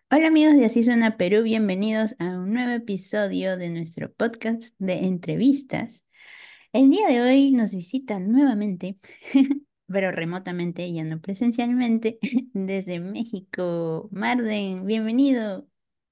Hola amigos de Así Suena Perú, bienvenidos a un nuevo episodio de nuestro podcast de entrevistas. El día de hoy nos visita nuevamente, pero remotamente, ya no presencialmente, desde México. Marden, bienvenido.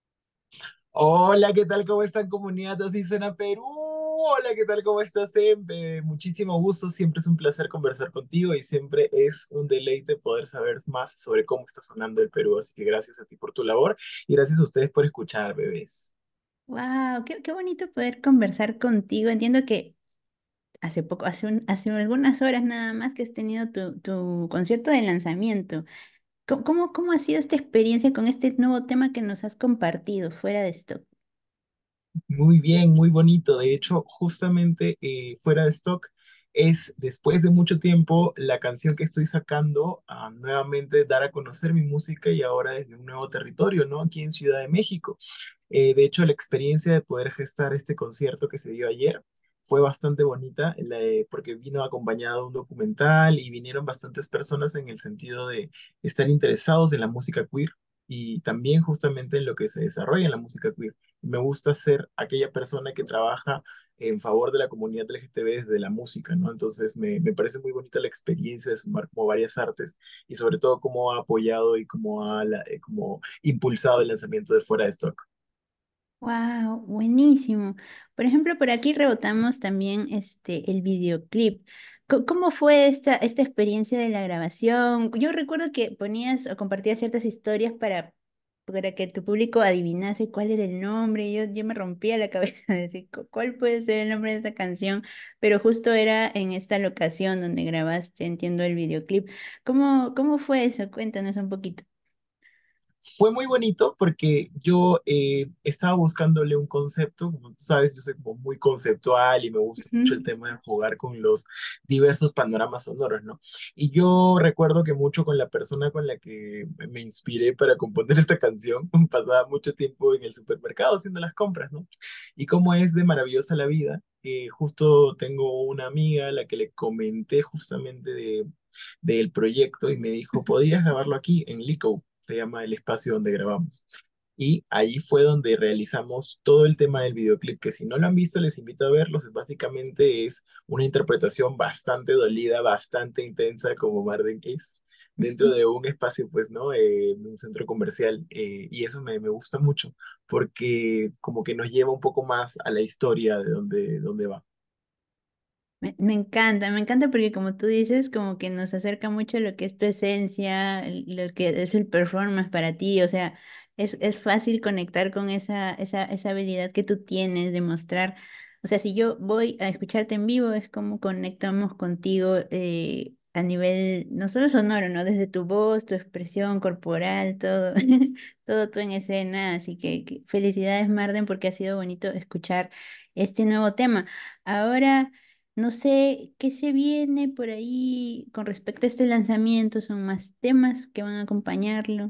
Hola, ¿qué tal? ¿Cómo están, comunidad? Así suena Perú. Hola, ¿qué tal? ¿Cómo estás, Em? Muchísimo gusto. Siempre es un placer conversar contigo y siempre es un deleite poder saber más sobre cómo está sonando el Perú. Así que gracias a ti por tu labor y gracias a ustedes por escuchar, bebés. Wow, qué bonito poder conversar contigo. Entiendo que hace poco, hace algunas horas nada más que has tenido tu concierto de lanzamiento. ¿Cómo ha sido esta experiencia con este nuevo tema que nos has compartido fuera de esto? Muy bien, muy bonito. De hecho, justamente fuera de stock es después de mucho tiempo la canción que estoy sacando a nuevamente dar a conocer mi música y ahora desde un nuevo territorio, ¿no? Aquí en Ciudad de México. De hecho, la experiencia de poder gestar este concierto que se dio ayer fue bastante bonita, porque vino acompañado de un documental y vinieron bastantes personas en el sentido de estar interesados en la música queer y también justamente en lo que se desarrolla en la música queer. Me gusta ser aquella persona que trabaja en favor de la comunidad LGTB desde la música, ¿no? Entonces me parece muy bonita la experiencia de sumar como varias artes y sobre todo cómo ha apoyado y cómo impulsado el lanzamiento de Fuera de Stock. Wow, buenísimo. Por ejemplo, por aquí rebotamos también el videoclip. ¿Cómo fue esta experiencia de la grabación? Yo recuerdo que ponías o compartías ciertas historias para que tu público adivinase cuál era el nombre. Yo me rompía la cabeza de decir cuál puede ser el nombre de esta canción, pero justo era en esta locación donde grabaste, entiendo, el videoclip. ¿Cómo fue eso? Cuéntanos un poquito. Fue muy bonito porque yo estaba buscándole un concepto, como tú sabes, yo soy como muy conceptual y me gusta mucho el Ujú. tema de jugar con los diversos panoramas sonoros, ¿no? Y yo recuerdo que mucho con la persona con la que me inspiré para componer esta canción, pasaba mucho tiempo en el supermercado haciendo las compras, ¿no? Y como es de maravillosa la vida, que justo tengo una amiga a la que le comenté justamente del proyecto y me dijo, ¿podrías grabarlo aquí en Lico? Se llama el espacio donde grabamos. Y ahí fue donde realizamos todo el tema del videoclip, que si no lo han visto, les invito a verlos. Básicamente es una interpretación bastante dolida, bastante intensa, como Marden es, dentro de un espacio, pues, ¿no? Un centro comercial. Y eso me gusta mucho, porque como que nos lleva un poco más a la historia de dónde va. Me encanta porque como tú dices, como que nos acerca mucho lo que es tu esencia, lo que es el performance para ti, o sea, es fácil conectar con esa habilidad que tú tienes de mostrar, o sea, si yo voy a escucharte en vivo, es como conectamos contigo a nivel, no solo sonoro, ¿no? Desde tu voz, tu expresión corporal, todo, todo tú en escena, así que felicidades, Marden, porque ha sido bonito escuchar este nuevo tema. Ahora... No sé qué se viene por ahí con respecto a este lanzamiento, son más temas que van a acompañarlo.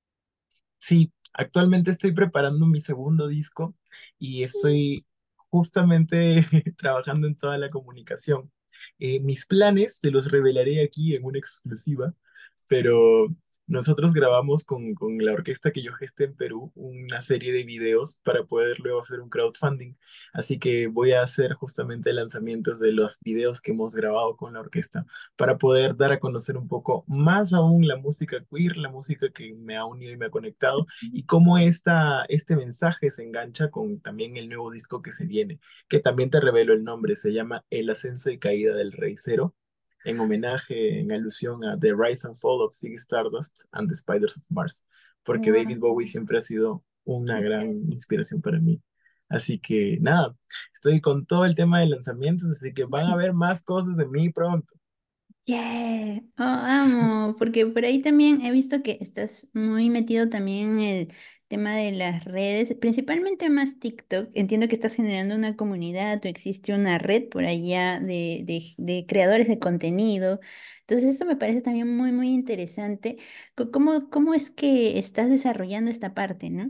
Sí, actualmente estoy preparando mi segundo disco y estoy justamente trabajando en toda la comunicación. Mis planes te los revelaré aquí en una exclusiva, pero nosotros grabamos con la orquesta que yo gesté en Perú una serie de videos para poder luego hacer un crowdfunding. Así que voy a hacer justamente lanzamientos de los videos que hemos grabado con la orquesta para poder dar a conocer un poco más aún la música queer, la música que me ha unido y me ha conectado, y cómo este mensaje se engancha con también el nuevo disco que se viene, que también te revelo el nombre, se llama El ascenso y caída del Rey Zero, en homenaje, en alusión a The Rise and Fall of Ziggy Stardust and the Spiders of Mars, porque David Wow. Bowie siempre ha sido una gran inspiración para mí. Así que nada, estoy con todo el tema de lanzamientos, así que van a ver más cosas de mí pronto. Yeah, oh, amo, porque por ahí también he visto que estás muy metido también en el tema de las redes, principalmente más TikTok. Entiendo que estás generando una comunidad o existe una red por allá de creadores de contenido. Entonces, eso me parece también muy interesante. ¿Cómo es que estás desarrollando esta parte, no?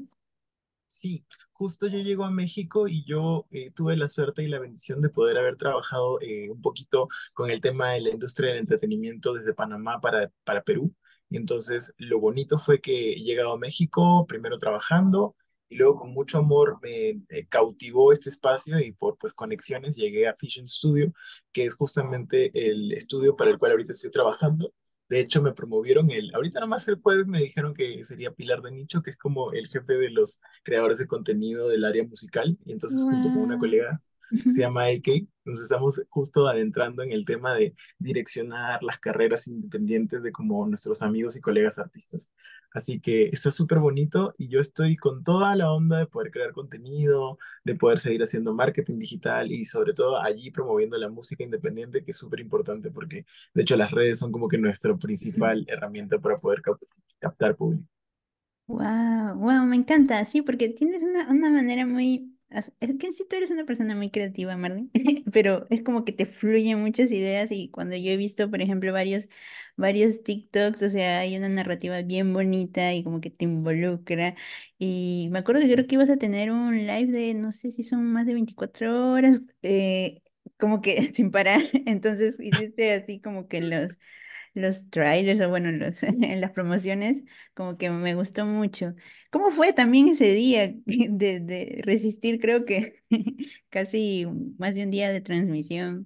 Sí, justo yo llego a México y yo tuve la suerte y la bendición de poder haber trabajado un poquito con el tema de la industria del entretenimiento desde Panamá para Perú. Y entonces lo bonito fue que he llegado a México, primero trabajando, y luego con mucho amor me cautivó este espacio y por pues conexiones llegué a Vision Studio, que es justamente el estudio para el cual ahorita estoy trabajando. De hecho, me promovieron ahorita nomás el jueves me dijeron que sería Pilar de Nicho, que es como el jefe de los creadores de contenido del área musical, y entonces junto con una Wow. colega que se llama AK, nos estamos justo adentrando en el tema de direccionar las carreras independientes de como nuestros amigos y colegas artistas. Así que está súper bonito y yo estoy con toda la onda de poder crear contenido, de poder seguir haciendo marketing digital y sobre todo allí promoviendo la música independiente, que es súper importante porque de hecho las redes son como que nuestra principal herramienta para poder captar público. Wow, wow, me encanta, sí, porque tienes una manera muy, es que sí tú eres una persona muy creativa, Marlene, pero es como que te fluyen muchas ideas y cuando yo he visto, por ejemplo, varios TikToks, o sea, hay una narrativa bien bonita y como que te involucra. Y me acuerdo que creo que ibas a tener un live de, no sé si son más de 24 horas, como que sin parar, entonces hiciste así como que los trailers o bueno, en las promociones, como que me gustó mucho. ¿Cómo fue también ese día de resistir, creo que casi más de un día de transmisión?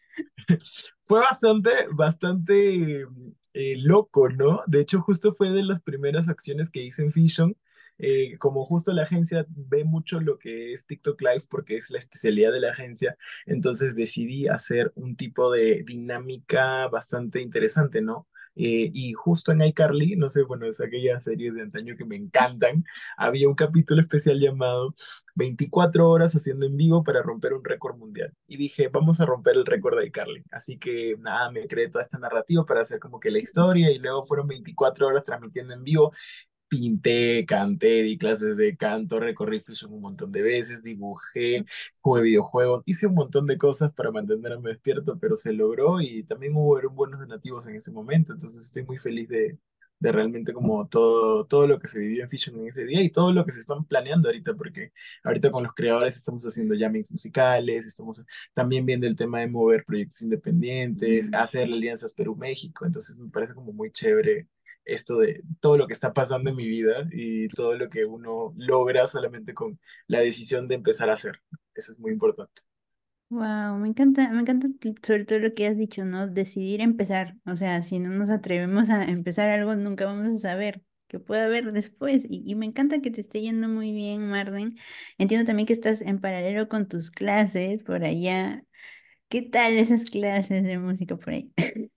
Fue bastante loco, ¿no? De hecho, justo fue de las primeras acciones que hice en Fusion. Como justo la agencia ve mucho lo que es TikTok Live porque es la especialidad de la agencia, entonces decidí hacer un tipo de dinámica bastante interesante, ¿no? Y justo en iCarly, no sé, bueno, es aquellas series de antaño que me encantan, había un capítulo especial llamado 24 horas haciendo en vivo para romper un récord mundial. Y dije, vamos a romper el récord de iCarly. Así que nada, me creé toda esta narrativa para hacer como que la historia y luego fueron 24 horas transmitiendo en vivo. Pinté, canté, di clases de canto, recorrí Fusion un montón de veces, dibujé, jugué videojuegos, hice un montón de cosas para mantenerme despierto, pero se logró y también hubo buenos donativos en ese momento, entonces estoy muy feliz de realmente como todo lo que se vivió en Fusion en ese día y todo lo que se están planeando ahorita, porque ahorita con los creadores estamos haciendo jammings musicales, estamos también viendo el tema de mover proyectos independientes, Mm. hacer alianzas Perú-México, entonces me parece como muy chévere esto de todo lo que está pasando en mi vida y todo lo que uno logra solamente con la decisión de empezar a hacer. Eso es muy importante. Wow, me encanta sobre todo lo que has dicho, ¿no? Decidir empezar. O sea, si no nos atrevemos a empezar algo, nunca vamos a saber qué puede haber después. Y me encanta que te esté yendo muy bien, Marden. Entiendo también que estás en paralelo con tus clases por allá. ¿Qué tal esas clases de música por ahí?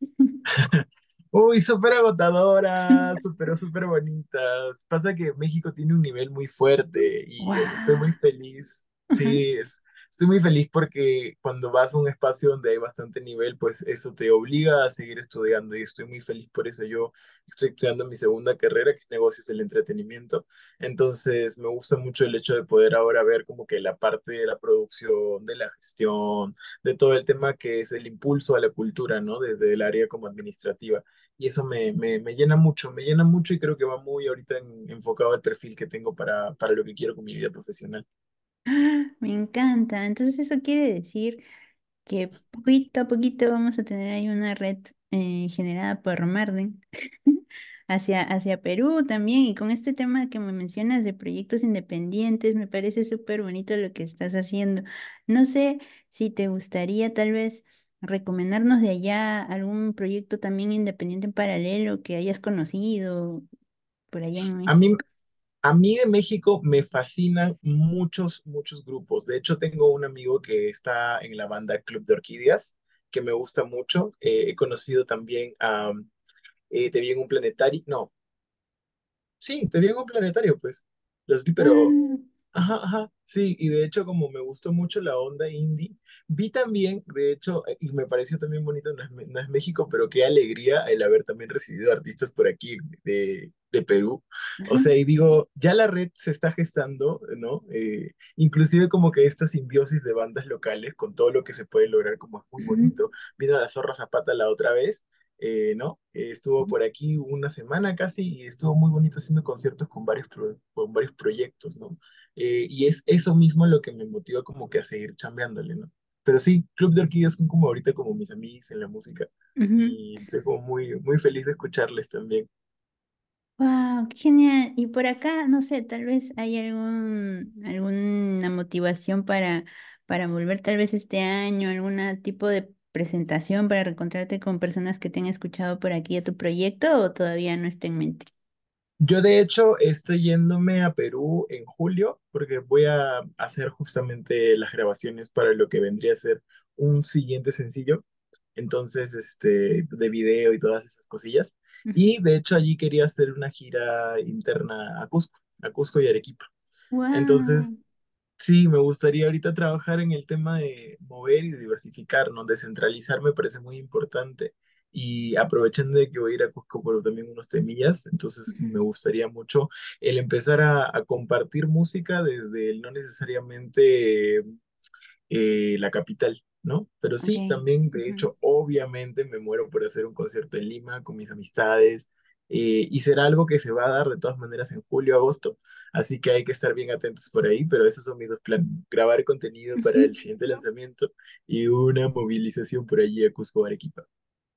Uy, súper agotadoras, súper bonitas. Pasa que México tiene un nivel muy fuerte y estoy muy Wow. feliz. Sí, estoy muy feliz porque cuando vas a un espacio donde hay bastante nivel, pues eso te obliga a seguir estudiando y estoy muy feliz por eso. Yo estoy estudiando mi segunda carrera, que es negocios del entretenimiento. Entonces me gusta mucho el hecho de poder ahora ver como que la parte de la producción, de la gestión, de todo el tema que es el impulso a la cultura, ¿no? Desde el área como administrativa y eso me llena mucho y creo que va muy ahorita enfocado al perfil que tengo para lo que quiero con mi vida profesional. Me encanta. Entonces eso quiere decir que poquito a poquito vamos a tener ahí una red generada por Marden hacia Perú también. Y con este tema que me mencionas de proyectos independientes, me parece súper bonito lo que estás haciendo. No sé si te gustaría tal vez recomendarnos de allá algún proyecto también independiente en paralelo que hayas conocido por allá en A México. mí, a mí de México me fascinan muchos grupos. De hecho, tengo un amigo que está en la banda Club de Orquídeas, que me gusta mucho. He conocido también a Te vi en un planetario. No, sí, Te vi en un planetario, pues. Los vi, pero Ah, ajá, sí, y de hecho como me gustó mucho la onda indie, vi también, de hecho, y me pareció también bonito, no es México, pero qué alegría el haber también recibido artistas por aquí de Perú. O ajá, sea, y digo, ya la red se está gestando, ¿no? Inclusive como que esta simbiosis de bandas locales con todo lo que se puede lograr, como es muy bonito. Vino la Zorra Zapata la otra vez. ¿No? Estuvo por aquí una semana casi y estuvo muy bonito haciendo conciertos con con varios proyectos, ¿no? Y es eso mismo lo que me motiva como que a seguir chambeándole, ¿no? Pero sí, Club de Orquídeas son como ahorita como mis amigos en la música ujú. y estoy como muy feliz de escucharles también. Wow, qué genial. Y por acá, no sé, tal vez hay alguna motivación para volver tal vez este año, algún tipo de presentación para reencontrarte con personas que te han escuchado por aquí a tu proyecto o todavía no está en mente. Yo de hecho estoy yéndome a Perú en julio porque voy a hacer justamente las grabaciones para lo que vendría a ser un siguiente sencillo. Entonces, de video y todas esas cosillas. Y de hecho allí quería hacer una gira interna a Cusco y Arequipa. Wow. Entonces, sí, me gustaría ahorita trabajar en el tema de mover y diversificar, ¿no? Descentralizar me parece muy importante. Y aprovechando de que voy a ir a Cusco por también unos temillas, entonces me gustaría mucho el empezar a compartir música desde el no necesariamente la capital, ¿no? Pero Ok. sí, también, de Ujú. hecho, obviamente me muero por hacer un concierto en Lima con mis amistades, y será algo que se va a dar de todas maneras en julio, agosto, así que hay que estar bien atentos por ahí, pero esos son mis dos planes, grabar contenido para el siguiente lanzamiento y una movilización por allí a Cusco, Arequipa.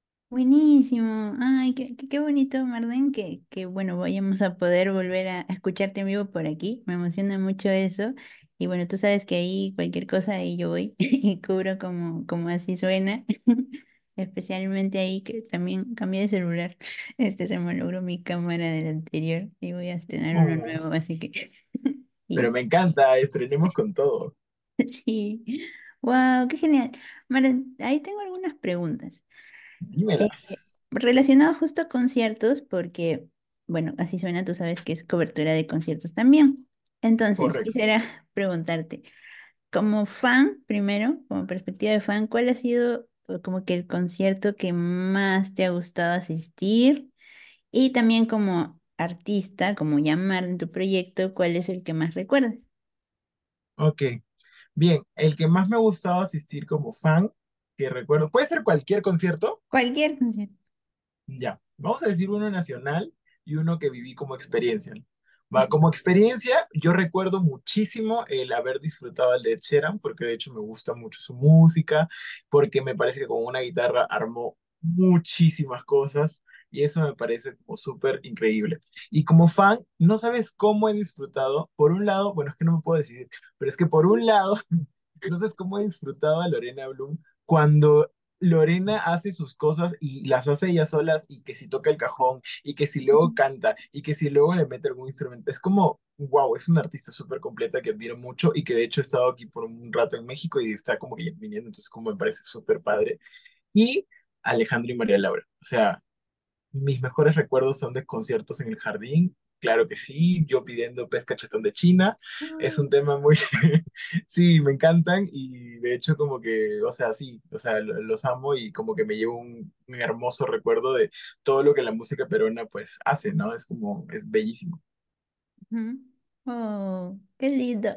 Buenísimo. Ay, qué bonito, Marden, que bueno, vayamos a poder volver a escucharte en vivo por aquí. Me emociona mucho eso. Y bueno, tú sabes que ahí cualquier cosa ahí yo voy y cubro como así suena. Especialmente ahí que también cambié de celular. Se me logró mi cámara del anterior y voy a estrenar uno Oh, nuevo, así que pero y me encanta, estrenemos con todo. sí. Wow, qué genial. Marden, ahí tengo algunas preguntas. Eh, Dímelas. Relacionado justo a conciertos, porque, bueno, así suena, tú sabes que es cobertura de conciertos también. Entonces, Correcto. quisiera preguntarte, como fan, primero, como perspectiva de fan, ¿cuál ha sido como que el concierto que más te ha gustado asistir? Y también como artista, como llamar en tu proyecto, ¿cuál es el que más recuerdas? Ok. Bien, el que más me ha gustado asistir como fan, que recuerdo, puede ser cualquier concierto. Cualquier concierto. Ya, vamos a decir uno nacional y uno que viví como experiencia, ¿no? Va, Ujú, como experiencia, yo recuerdo muchísimo el haber disfrutado el de Ed Sheeran, porque de hecho me gusta mucho su música, porque me parece que con una guitarra armó muchísimas cosas y eso me parece como súper increíble. Y como fan, no sabes cómo he disfrutado, por un lado, bueno, es que no me puedo decidir, pero es que por un lado, no sabes cómo he disfrutado a Lorena Bloom cuando Lorena hace sus cosas y las hace ella solas y que si toca el cajón y que si luego ujú, canta y que si luego le mete algún instrumento. Es como, wow, es una artista súper completa que admiro mucho y que de hecho he estado aquí por un rato en México y está como que ya viniendo, entonces como me parece súper padre. Y Alejandro y María Laura. O sea, mis mejores recuerdos son de conciertos en el jardín. Claro que sí, yo pidiendo pez cachetón de China. Es un ujú. tema muy... Sí, me encantan y de hecho como que, o sea, sí, o sea, los amo y como que me llevo un hermoso recuerdo de todo lo que la música peruana pues hace, ¿no? Es como, es bellísimo. Ujú. Oh, qué lindo.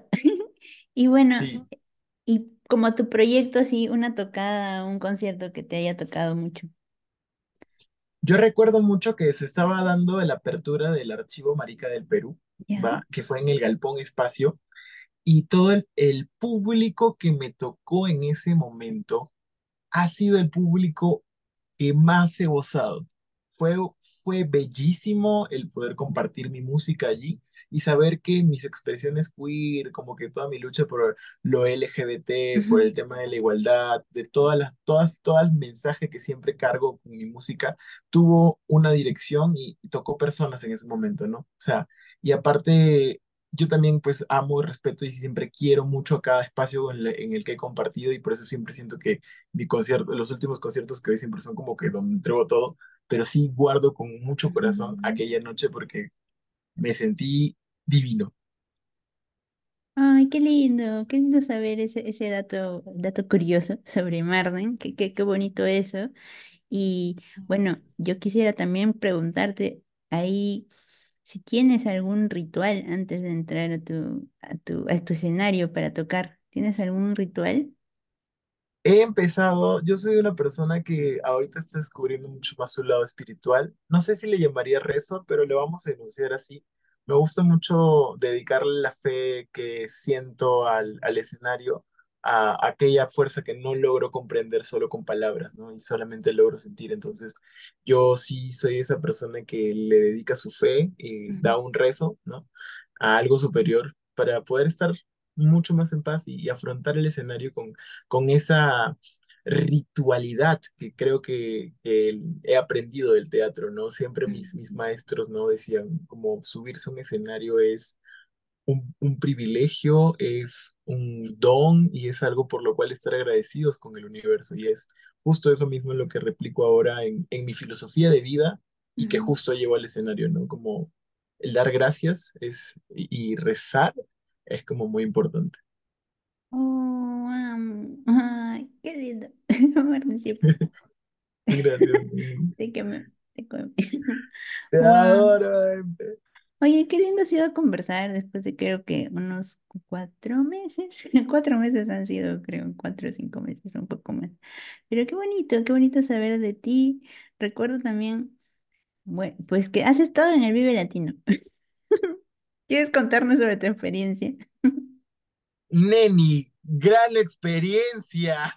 Y bueno, Sí. y como tu proyecto, así, una tocada, un concierto que te haya tocado mucho. Yo recuerdo mucho que se estaba dando la apertura del Archivo Marica del Perú, ¿Ya? ¿va? Que fue en el Galpón Espacio y todo el público que me tocó en ese momento ha sido el público que más he gozado. Fue, fue bellísimo el poder compartir mi música allí y saber que mis expresiones queer, como que toda mi lucha por lo LGBT, por el Ujú, tema de la igualdad, de todo el mensaje que siempre cargo con mi música, tuvo una dirección y tocó personas en ese momento, ¿no? O sea, y aparte yo también pues amo, respeto y siempre quiero mucho a cada espacio en el que he compartido y por eso siempre siento que mi concierto, los últimos conciertos que hoy siempre son como que donde entrego todo, pero sí guardo con mucho corazón ujú. aquella noche porque me sentí divino. Ay, qué lindo saber ese dato curioso sobre Marden, qué bonito eso. Y bueno, yo quisiera también preguntarte ahí si tienes algún ritual antes de entrar a tu escenario para tocar. ¿Tienes algún ritual? He empezado, yo soy una persona que ahorita está descubriendo mucho más su lado espiritual. No sé si le llamaría rezo, pero le vamos a enunciar así. Me gusta mucho dedicarle la fe que siento al escenario, a aquella fuerza que no logro comprender solo con palabras, ¿no? Y solamente logro sentir. Entonces, yo sí soy esa persona que le dedica su fe, Ujú, da un rezo, ¿no? A algo superior para poder estar mucho más en paz y afrontar el escenario con esa ritualidad que creo que he aprendido del teatro, ¿no? Siempre mis maestros, ¿no? Decían como subirse a un escenario es un privilegio, es un don y es algo por lo cual estar agradecidos con el universo. Y es justo eso mismo lo que replico ahora en mi filosofía de vida y que ujú. justo llevo al escenario, ¿no? Como el dar gracias y rezar es como muy importante. Oh, ay, qué lindo. Martín, sí. Gracias, Nini. Te quemé, te quemé. Te Wow. adoro, Empe. Oye, qué lindo ha sido conversar después de creo que unos 4 meses. 4 meses han sido, creo, 4 o 5 meses, un poco más. Pero qué bonito saber de ti. Recuerdo también, bueno, pues que has estado en el Vive Latino. ¿Quieres contarnos sobre tu experiencia? Neni, gran experiencia.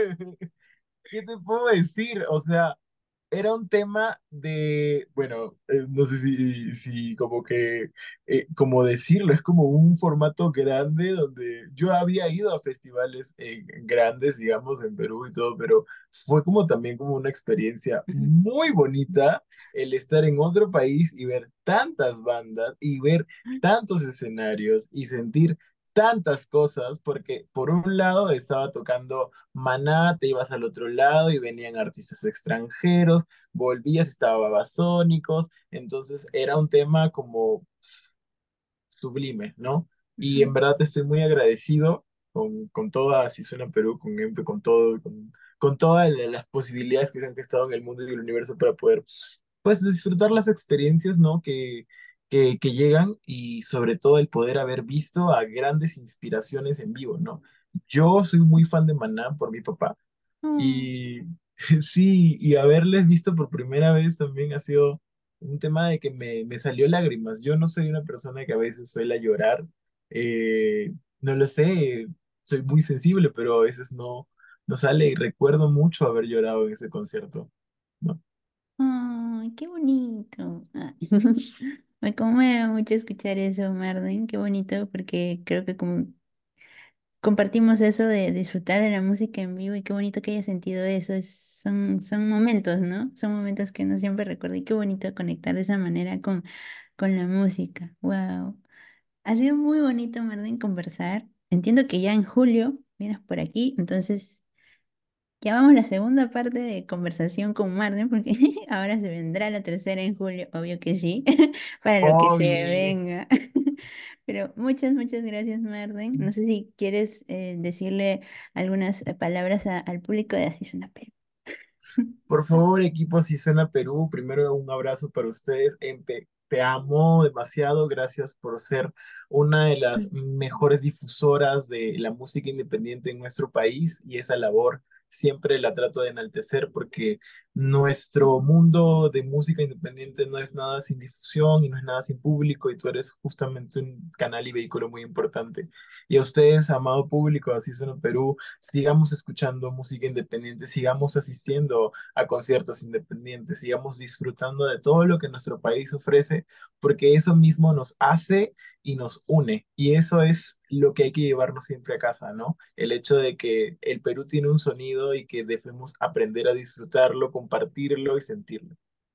¿Qué te puedo decir? O sea, era un tema de, bueno, no sé si como que, como decirlo, es como un formato grande donde yo había ido a festivales grandes, digamos, en Perú y todo, pero fue como también como una experiencia Ujú, muy bonita el estar en otro país y ver tantas bandas y ver tantos escenarios y sentir tantas cosas, porque por un lado estaba tocando Maná, te ibas al otro lado y venían artistas extranjeros, volvías, estaba Babasónicos, entonces era un tema como sublime, ¿no? Y en ujú. verdad estoy muy agradecido con toda Si Suena Perú, con Empe, con todo, con todas las posibilidades que se han estado en el mundo y el universo para poder, pues, disfrutar las experiencias, ¿no? Que llegan y sobre todo el poder haber visto a grandes inspiraciones en vivo, ¿no? Yo soy muy fan de Maná por mi papá Oh, y sí, y haberles visto por primera vez también ha sido un tema de que me salió lágrimas. Yo no soy una persona que a veces suele llorar. No lo sé, soy muy sensible, pero a veces no sale y recuerdo mucho haber llorado en ese concierto, ¿no? ay, qué bonito. Ah, me conmueve mucho escuchar eso, Marden. Qué bonito, porque creo que como compartimos eso de disfrutar de la música en vivo y qué bonito que hayas sentido eso. Son momentos, ¿no? Son momentos que no siempre recuerdo y qué bonito conectar de esa manera con la música. Wow. Ha sido muy bonito, Marden, conversar. Entiendo que ya en julio vienes por aquí, entonces ya vamos a la segunda parte de conversación con Marden, porque ahora se vendrá la tercera en julio, obvio que sí, para lo que se Obi, venga. Pero muchas gracias, Marden. No sé si quieres decirle algunas palabras al público de Así Suena Perú. por favor, equipo, si suena Perú, primero un abrazo para ustedes. Te amo demasiado. Gracias por ser una de las mejores difusoras de la música independiente en nuestro país y esa labor siempre la trato de enaltecer porque nuestro mundo de música independiente no es nada sin difusión y no es nada sin público y tú eres justamente un canal y vehículo muy importante. Y a ustedes, amado público, así suena Perú, sigamos escuchando música independiente, sigamos asistiendo a conciertos independientes, sigamos disfrutando de todo lo que nuestro país ofrece, porque eso mismo nos hace y nos une. Y eso es lo que hay que llevarnos siempre a casa, ¿no? El hecho de que el Perú tiene un sonido y que debemos aprender a disfrutarlo, compartirlo y sentirlo.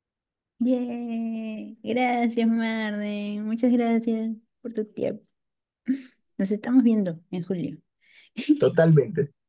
Bien, gracias, Marden. Muchas gracias por tu tiempo. Nos estamos viendo en julio. Totalmente.